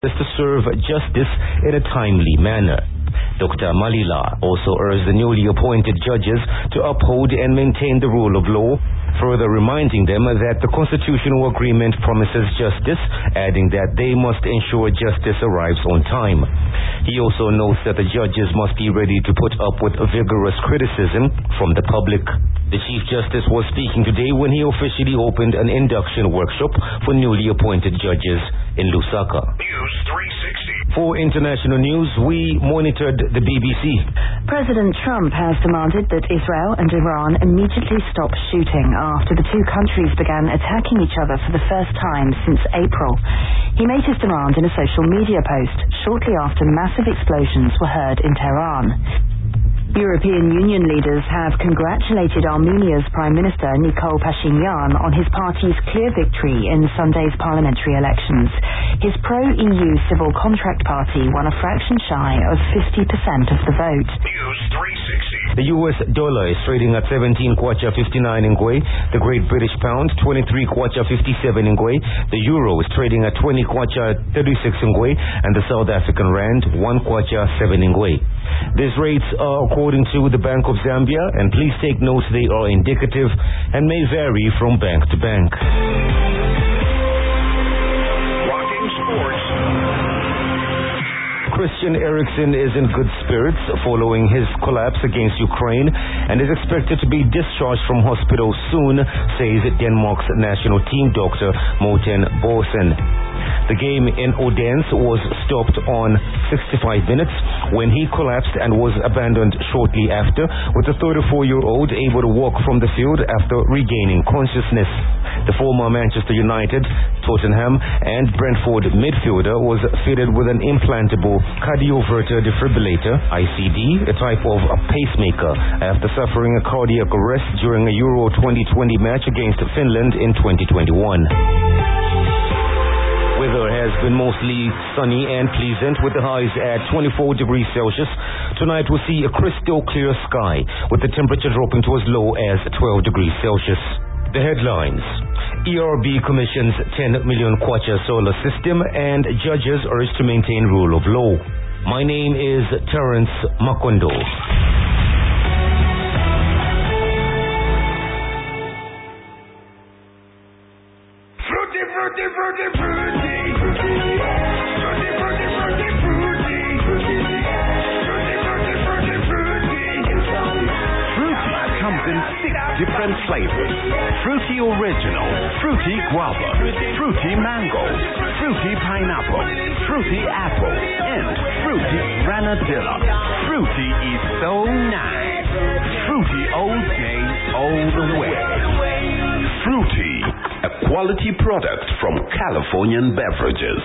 is to serve justice in a timely manner. Dr. Malila also urged the newly appointed judges to uphold and maintain the rule of law, further reminding them that the constitutional agreement promises justice, adding that they must ensure justice arrives on time. He also notes that the judges must be ready to put up with vigorous criticism from the public. The Chief Justice was speaking today when he officially opened an induction workshop for newly appointed judges in Lusaka. News 360. For international news, we monitored the BBC. President Trump has demanded that Israel and Iran immediately stop shooting after the two countries began attacking each other for the first time since April. He made his demand in a social media post shortly after massive explosions were heard in Tehran. European Union leaders have congratulated Armenia's Prime Minister Nikol Pashinyan on his party's clear victory in Sunday's parliamentary elections. His pro-EU civil contract party won a fraction shy of 50% of the vote. News 360. The US dollar is trading at 17 kwacha 59 ngwe, the Great British Pound 23 kwacha 57 ngwe, the Euro is trading at 20 kwacha 36 ngwe, and the South African Rand 1 kwacha 7 ngwe. These rates are according to the Bank of Zambia, and please take note they are indicative and may vary from bank to bank. Rocking sports. Christian Eriksen is in good spirits following his collapse against Ukraine and is expected to be discharged from hospital soon, says Denmark's national team doctor Morten Borsen. The game in Odense was stopped on 65 minutes when he collapsed and was abandoned shortly after, with the 34-year-old able to walk from the field after regaining consciousness. The former Manchester United, Tottenham and Brentford midfielder was fitted with an implantable cardioverter defibrillator, ICD, a type of a pacemaker, after suffering a cardiac arrest during a Euro 2020 match against Finland in 2021. Weather has been mostly sunny and pleasant, with the highs at 24 degrees Celsius. Tonight we'll see a crystal clear sky, with the temperature dropping to as low as 12 degrees Celsius. The headlines: ERB commissions 10 million kwacha solar system, and judges urged to maintain rule of law. My name is Terence Makondo. Fruity, fruity, fruity, fruity. Different flavors: fruity original, fruity guava, fruity mango, fruity pineapple, fruity apple, and fruity granadilla. Fruity is so nice. Fruity all day, all the way. Fruity, a quality product from Californian Beverages.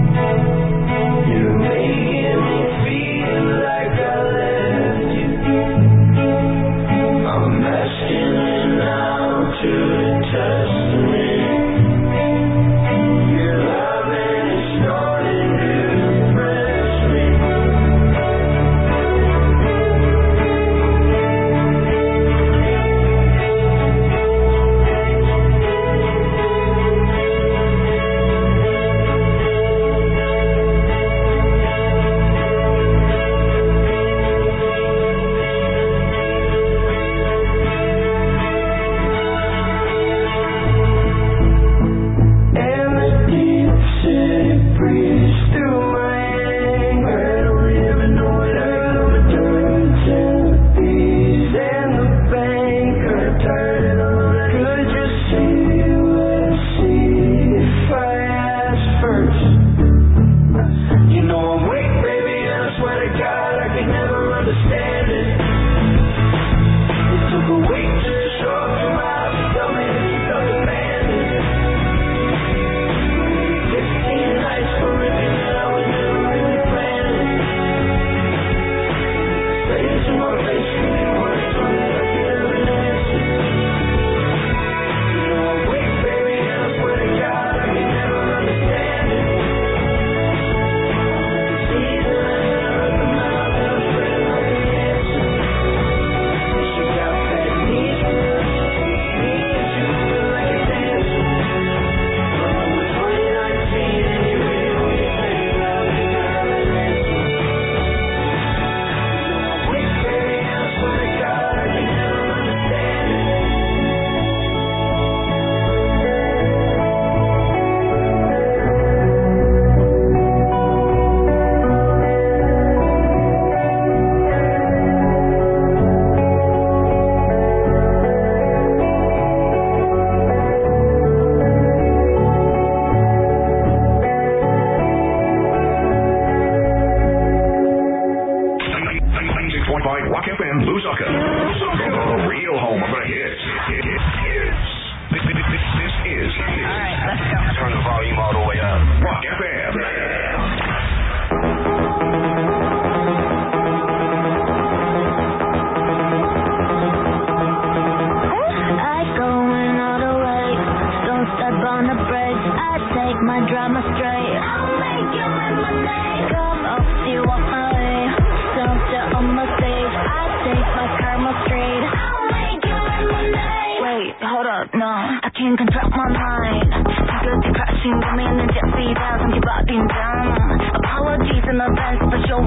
You're making me feel like I left you.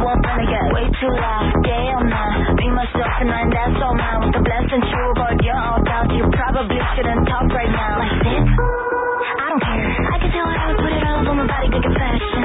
won't renegade. Way too loud, damn now. Be myself and I'm that's all mine. With the blessing true about your own doubts, you probably shouldn't talk right now. Like this? I don't care. I can tell I would put it all over my body, good confession.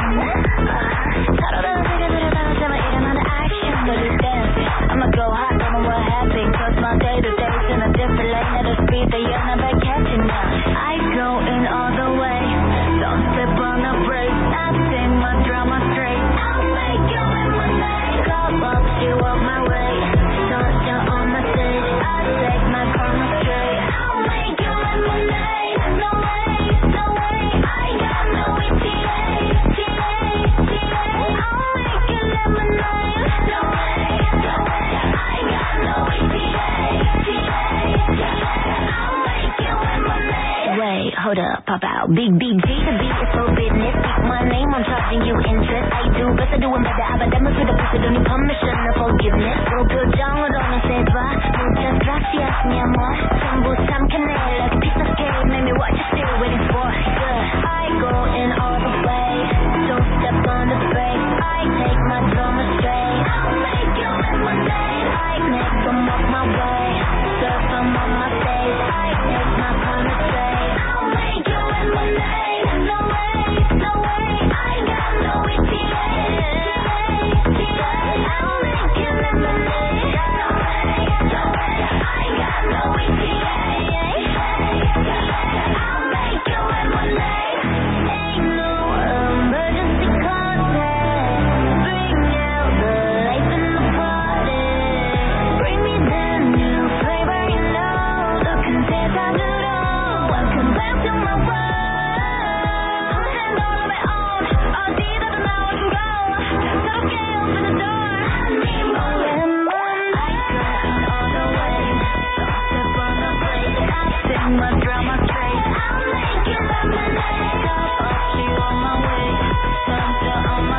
But it's dancing. I'ma go hot, don't know what happened. Cause my day to day's in a different lane at a speed that you're never catching now. I go in all the way. Don't slip on the brakes. I sing my drama straight. I'll make you in my name. Club up, you up my way. Soldier on my stage. I take my karma straight. I'll make you in my name. No way, no way. I got no ETA. I'll make you in my name. No way, no way. I got no ETA. I'll make you in my name. Wait, hold up, pop out. Big G, the beat is so business. Speak my name, I'm charging you interest. I do best, I do it better. But them for the pussy, don't need permission or forgiveness. Go put down with on the safe bar. Muchas gracias, mi amor. 전부 삼켜내,